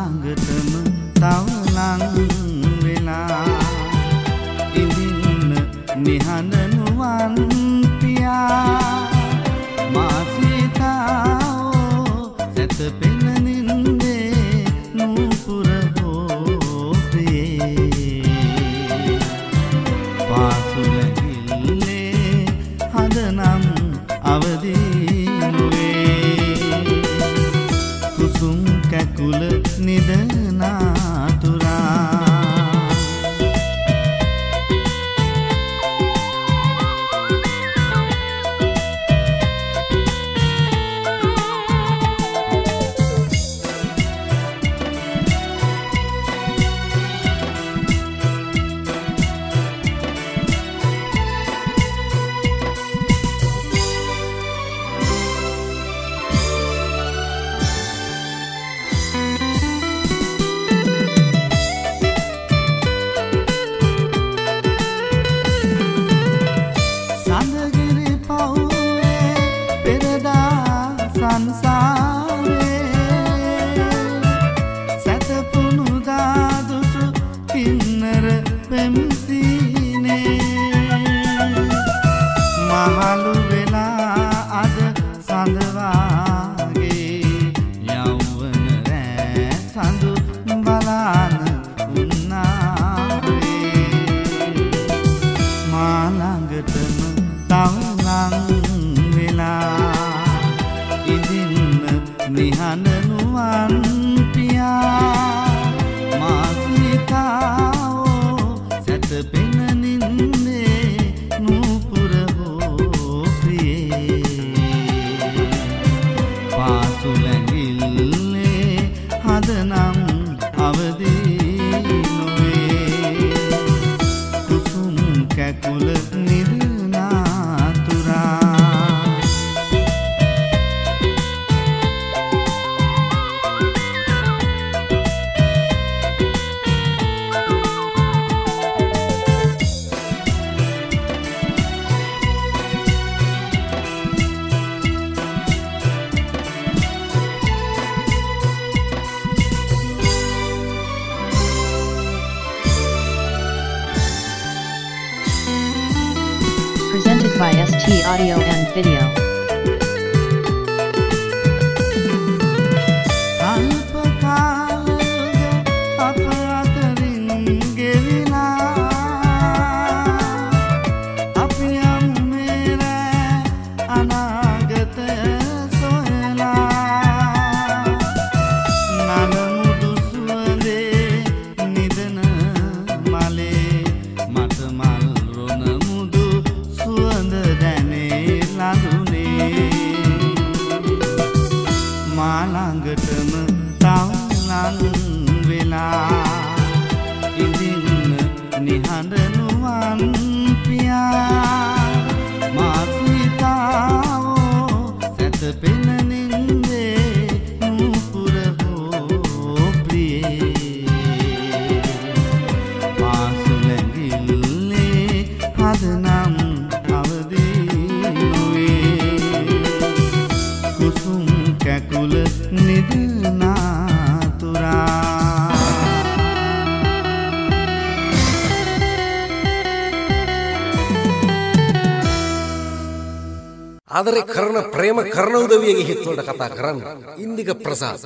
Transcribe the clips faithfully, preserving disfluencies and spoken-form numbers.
ළඟටම තව ලං වෙලා ඉඳින්න නිහඬ නුවන් පියා මා සීතාවෝ සැතපෙන නින්දේ නූපුර හෝ ප්‍රියේ පාසුලගිල්ලේ හදනම් අවදී නොවේ කුසුම් කැකුල නිදනාතුරා Presented by S T Audio and Video. ආදරේ කරන ප්‍රේම කරන උදවියගේ හිත වලට කතා කරන්න ඉන්දික ප්‍රසාද්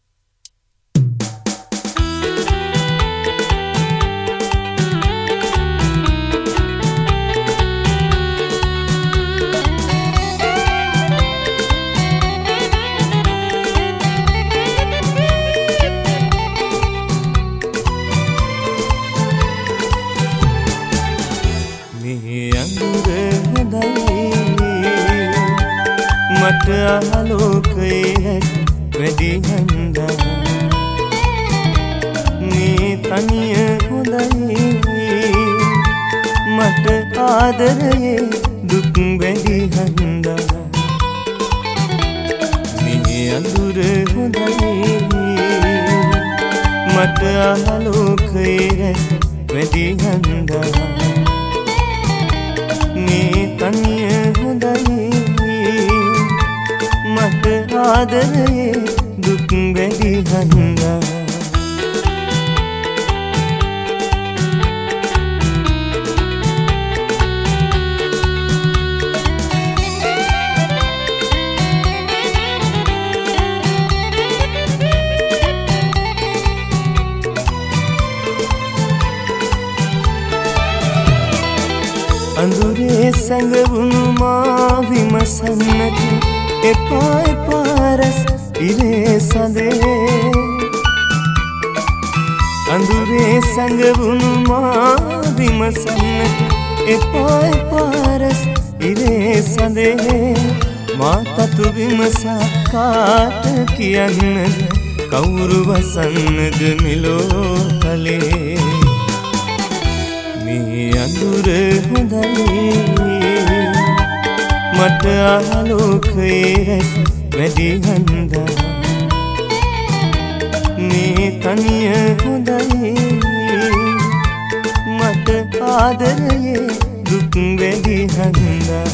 මට ආලෝකයේ වැඩි හන්දා මේ තනිය හොඳයි මට ආදරයේ දුක් වැඩි හන්දා මේ අඳුර හොඳයි මට ආලෝකයේ වැඩි හන්දා මේ තනිය හොඳයි මට ආදරයේ දුක් වැඩි හන්දා අඳුරේ සැඟවුණු මා විමසන්නට එපා එපා රැස් ඉරේ සඳේ අඳුරේ සැඟවුණු මා විමසන්නට එපා එපා රැස් ඉරේ සඳේ මා තතු විමසා කාට කියන්නද කවුරු වසන්නද මෙලෝ තලේ මේ අඳුර හොඳයි මට ආලෝකයේ රැස් වැඩි හන්දා මේ තනිය හොඳයි මට ආදරයේ දුක් වැඩි හන්දා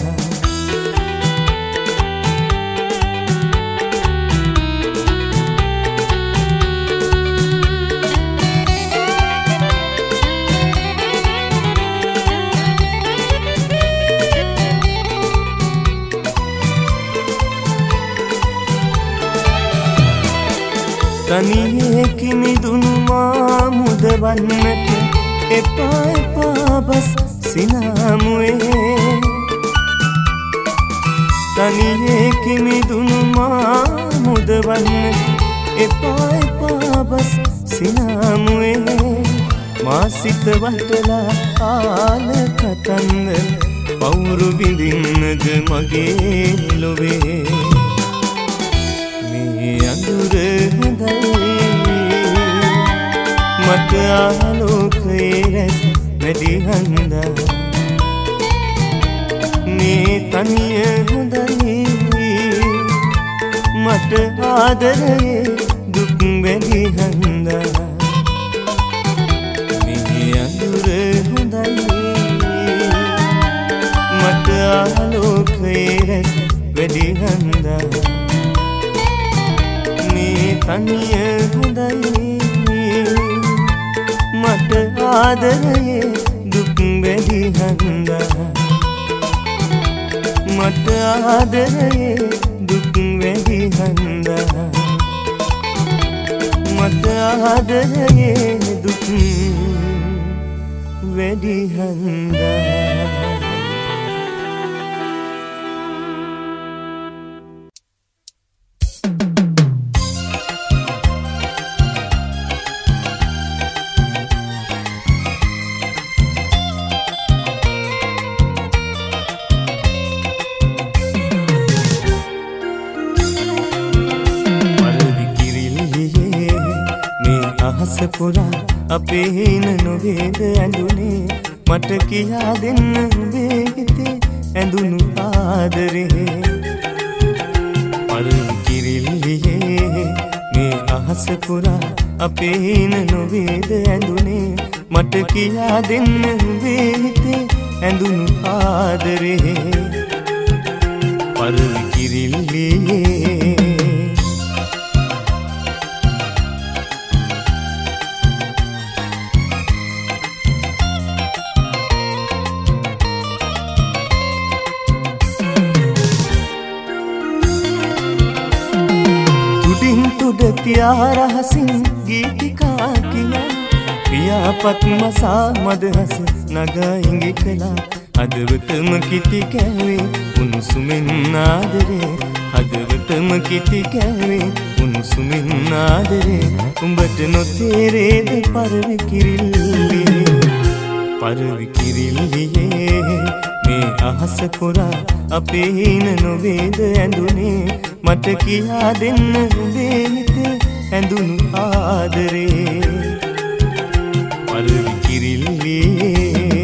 තනියේ කිමිදුණු මා මුදවන්නට එපා එපා බස් සිනාමුවේ තනියේ කිමිදුණු මා මුදවන්නට එපා එපා බස් සිනාමුවේ මා සිත වටලා ආල කතන්දර පවුරු බිඳින්නද මගේ ලොවේ මේ අඳුර හොඳයි මට ආලෝකයේ රැස් වැඩි හන්දා මේ තනිය හොඳයි මට ආදරයේ දුක් වැඩි හන්දා මේ අඳුර හොඳයි මට ආලෝකයේ රැස් වැඩි හන්දා තනිය හොඳයි මට ආදරයේ දුක් වැඩි හන්දා මට ආදරයේ දුක් වැඩි හන්දා මට ආදරයේ දුක් වැඩි හන්දා පුරා අපේ හින නොවේද ඇඳුනේ මට කියා දෙන්න උඹේ හිතේ ඇඳුණු ආදරේ පරි කිරිල්ලියේ මේ අහස පුරා අපේ හින නොවේද ඇඳුනේ මට කියා දෙන්න උඹේ හිතේ ඇඳුණු ආදරේ පරි කිරිල්ලියේ තියාරහසින් ගීතිකා කියා පියාපත් මසා මදහස නගා හිඟි කළා හදවතම කිති කැවේ උණුසුමින් ආදරේ හදවතම කිති කැවේ උණුසුමින් ආදරේ උඹට නොතේරේද පරවි කිරිල්ලියේ පරවි කිරිල්ලියේ මේ අහස පුරා අපේ හින නොවේද ඇඳුනේ මට කියා දෙන්න උඹේ හිතේ ඇඳුණු ආදරේ පරවි කිරිල්ලියේ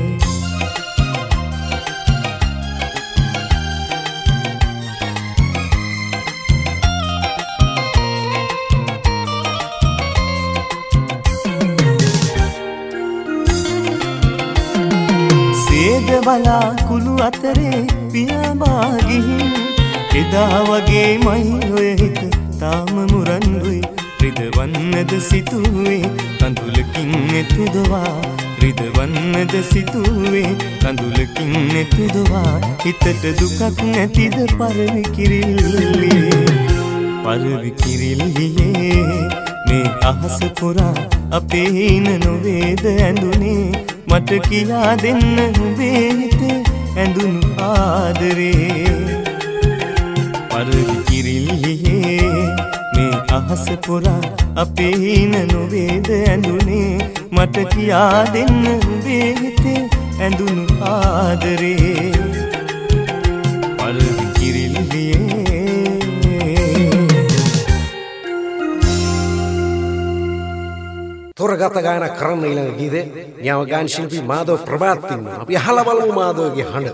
සේද බලා කුළු අතරේ පියාඹා ගිහින් එදා වගේ මයි ඔය හිත තාම මුරන්දුයි රිදවන්නද සිතුවේ කඳුලකින් එතුදවා රිදවන්නද සිතුවේ කඳුලකින් එතුදවා හිතට දුකක් නැතිද පරවි කිරිල්ලියේ පරවි කිරිල්ලියේ මේ අහස පුරා අපේ හින නොවේද ඇඳුනේ මට කියා දෙන්න උඹේ හිතේ ඇඳුණු ආදරේ පරදි කිරිල්ලියේ මේ අහස පුරා අපේ හින නොවේද ඇඳුනේ මට කියා දෙන්න උඹේ හිතේ ඇඳුණු ආදරේ පරදි කිරිල්ලියේ තොරගත ගායන කරන්න ඊළඟ ගීතේ ඥාව ගායන ශිල්පී මාධව ප්‍රභාත් ඉන්නවා. අපි අහලා බලමු මාධවගේ හඬ.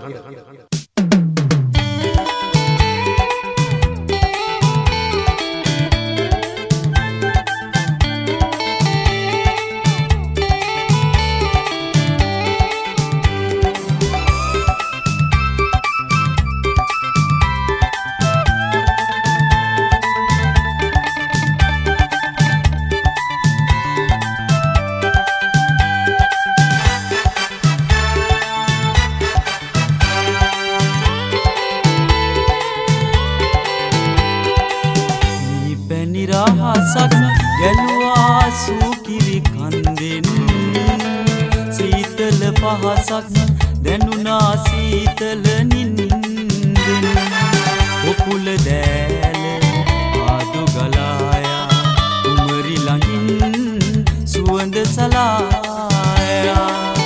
පහසක් දැනුනා සීතල නින්දෙන් ඔකුල දෑල ආදු ගලායා උමරි ළඟින් සුවඳ සලායා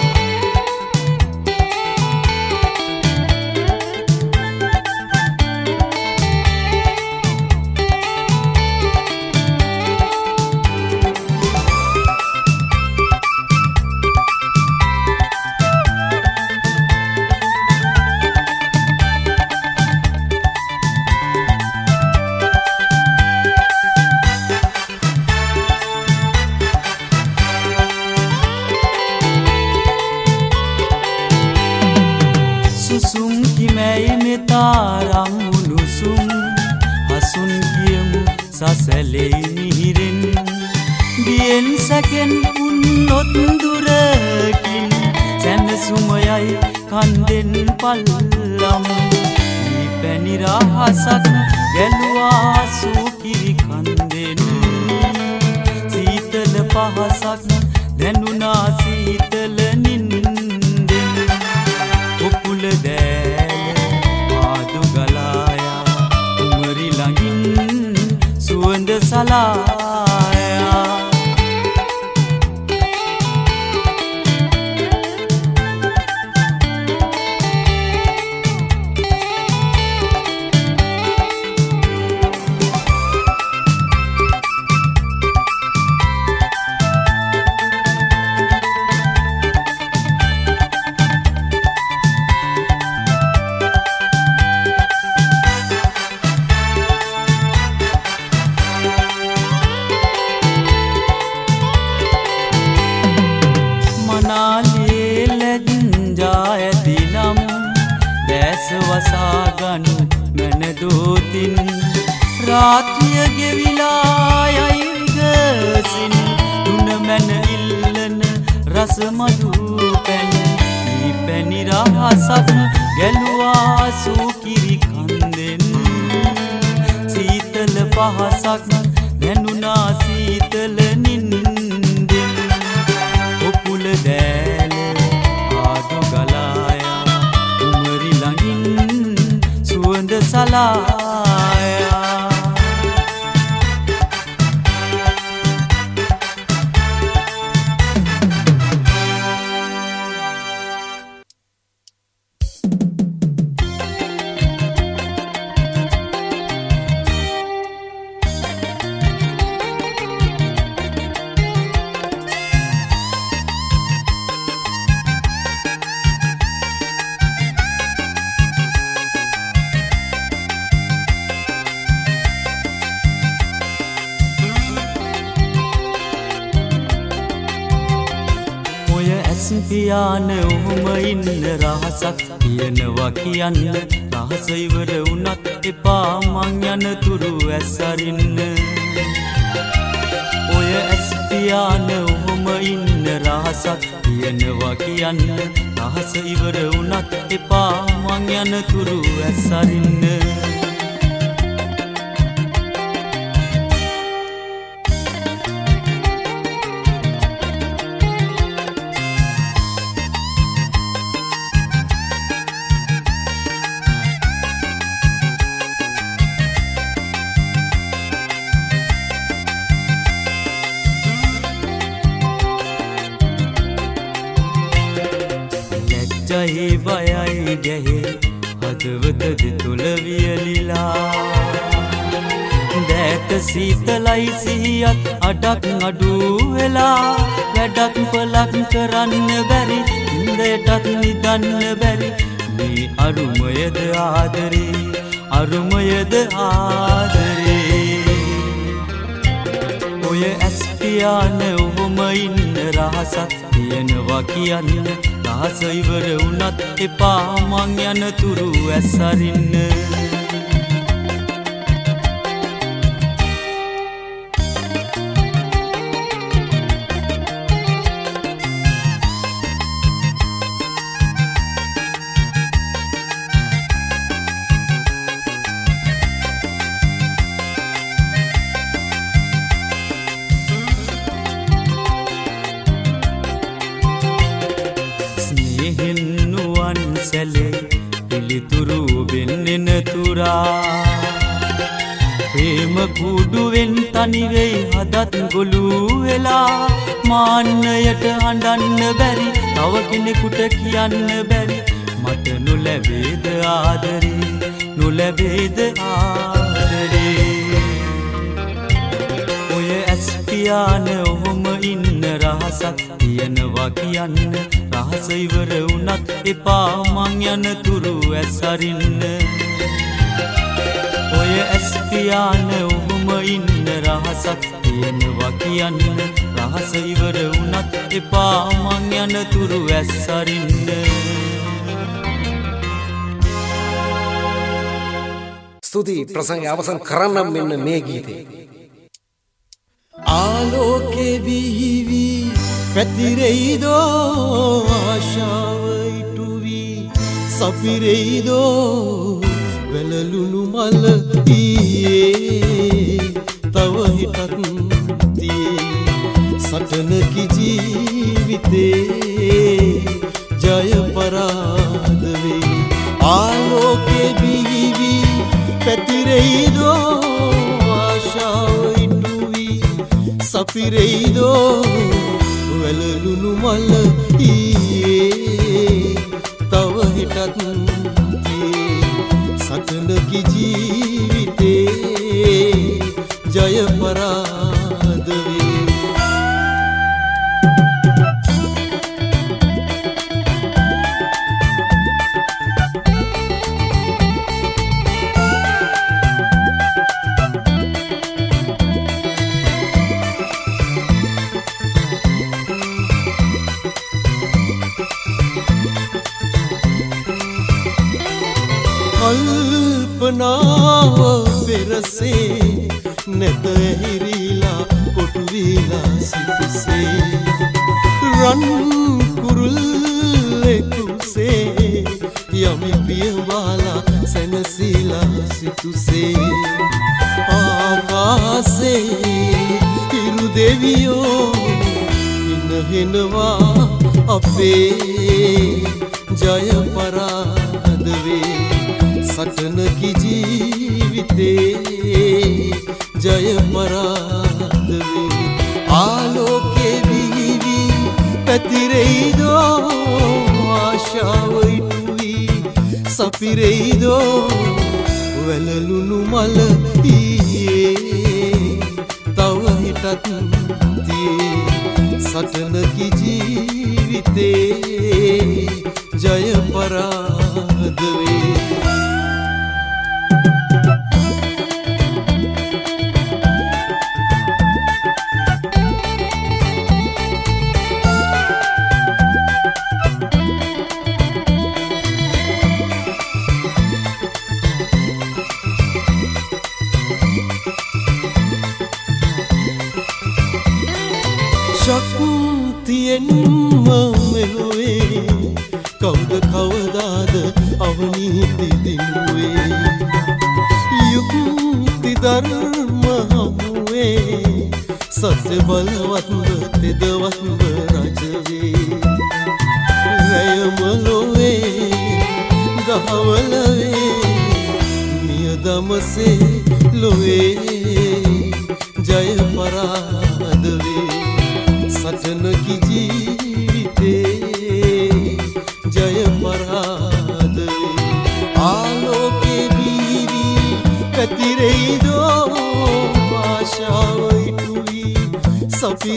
සසලේ මිහිරෙන් දියෙන් සැකෙන් උන්නොත් දුරකින් සැනසුමයයි කන්දෙන් පල්ලම් මේ පැණි රහසක් ගැලුවා සූකිරි කන්දෙන් සීතල පහසක් දැනුනා සීතල නින්දෙන් ඔකුල දෑල ආදු ගලායා උමරි ළඟින් සුවඳ සලායා වසාගනු මැනදෝතින් රාත්‍රිය ගෙවිලා යයි විගසින් දුන මැන ඉල්ලන රස මදු පැන් මේ පැණි රහසක් ගැලුවා සූකිරි කන්දෙන් සීතල පහසක් දැනුනා සීතල නින්දෙන් ඔකුල දෑල ආදු ගලායා උමරි ළඟින් සුවඳ සලායා පියාන ඔහොම ඉන්න රහසක් කියනවා කියන්න රහස ඉවර වුණත් එපා මං යන තුරු ඇසරින්න ඔය ඇස් පියාන ඔහොම ඉන්න රහසක් කියනවා කියන්න රහස ඉවර වුණත් එපා මං යන තුරු ඇසරින්න ජහි බයයි ගැහේ හදවත දෙතුල වියලිලා දැක සීතලයි සිහියත් අඩක් අඩු වෙලා වැඩක් පලක් කරන්න බැරි ඉන්දයටත් නිදන්න බැරි මේ අරුමයද ආදරේ අරුමයද ආදරේ ඔය ඇස් පියාන ඔහොම ඉන්න රහසක් තියෙනවා කියන්න රහස ඉවර වුණත් එපා මං යන තුරු ඇස් අරින්න පිළිතුරු වෙන්නෙන තුරා ප්‍රේම කුඩුවෙන් තනිවෙයි හදත් ගොළු වෙලා මාන්නයට හඬන්න බැරි තව කෙනෙකුට කියන්න බැරි මට නොලැබේද ආදරේ නොලැබේද ආදරේ ඔය ඇස් පියාන ඔහොම ඉන්න රහසක් තියෙනවා කියන්න රහස ඉවර වුණත් එපා මං යන තුරු ඇස් අරින්න ඔය ඇස් පියාන ඔහොම ඉන්න රහසක් තියෙනවා කියන්න රහස ඉවර වුණත් එපා මං යන තුරු ඇස් අරින්න ස්තුතියි ප්‍රසංගය අවසන් කරන්නම් මෙන්න මේ ගීතේ ආලෝකේ විහිවි පැතිරෙයිදෝ ආශාව ඉටුවි සපිරෙයිදෝ වැළලුණු මල ඊයේ තව හිටත් තියේ සටනකි ජීවිතේ ජය පරාද වේ ආලෝකේ විහිවි පැතිරෙයිදෝ ආශාව ඉටුවි සපිරෙයිදෝ වැළලුණු මල ඊයේ තව හිටත් තියේ සටනකි ජීවිතේ ජය පරාද වේ කල්පනාව පෙරසේ නැත හිරිලා කොටුවිලා සිටිසේ රන් කුරුල්ලෙකුසේ යමි පියවාලා සැනසීලා සිටුසේ ආකාසේ හිරු දෙවියෝ ඉනහෙනවා අපේ ජය පරාද වේ සටනකි ජීවිතේ ජය පරාද වේ ආලෝකේ විහිවි පැතිරෙයිදෝ ආශාව ඉටුවි සපිරෙයිදෝ වැළලුණු මල ඊයේ තව හිටත් තියේ සටනකි ජීවිතේ ජය පරාද වේ ශක්තියෙන්ම මෙලොවේ කවුද කවදාද අවනීති දිනුවේ යුක්ති ධර්ම හමුවේ සත්‍ය බලවත්ව තෙදවත්ව රජවේ රැයමලොවේ දහවලවේ මිය දමසේ ලොවේ ජය පරාද වේ සටනකි ජීවිතේ ජය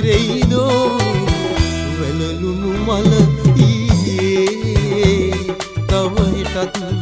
පිරෙයිදෝ වැළලුණු මල ඊයේ තව හිටත්